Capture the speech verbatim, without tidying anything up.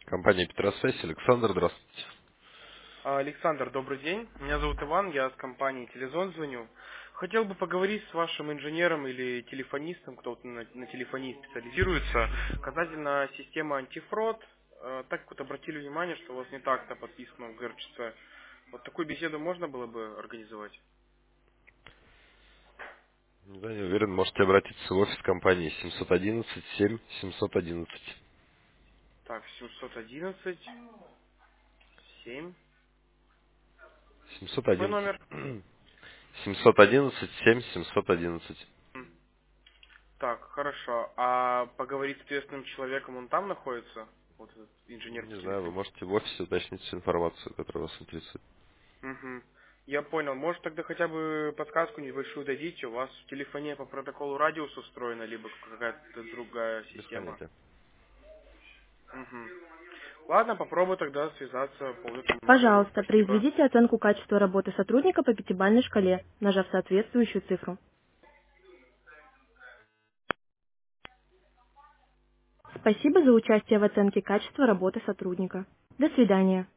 Компания Петросвязь. Александр, здравствуйте. А, Александр, добрый день. Меня зовут Иван, я с компании Телезон звоню. Хотел бы поговорить с вашим инженером или телефонистом, кто вот на, на телефонии специализируется, касательно системы антифрод. Э, Так как вот обратили внимание, что у вас не так-то подписано в ГРЧЦ. Вот такую беседу можно было бы организовать? Да, не уверен, можете обратиться в офис компании семьсот одиннадцать семь семьсот одиннадцать. Так, семьсот одиннадцать семь. семьсот Какой одиннадцать. номер? семьсот одиннадцать семь семьсот одиннадцать. М, Так, хорошо. А поговорить с ответственным человеком, он там находится? Вот этот инженер Не по знаю, вы телефону. можете в офисе уточнить всю информацию, которая вас интересует. Мгм. Я понял. Может, тогда хотя бы подсказку небольшую дадите? У вас телефония по протоколу радиус устроена, либо какая-то другая Без система? понятия. Мгм. Ладно, попробую тогда связаться по этому номеру. Пожалуйста, Спасибо. произведите оценку качества работы сотрудника по пятибалльной шкале, нажав соответствующую цифру. Спасибо за участие в оценке качества работы сотрудника. До свидания.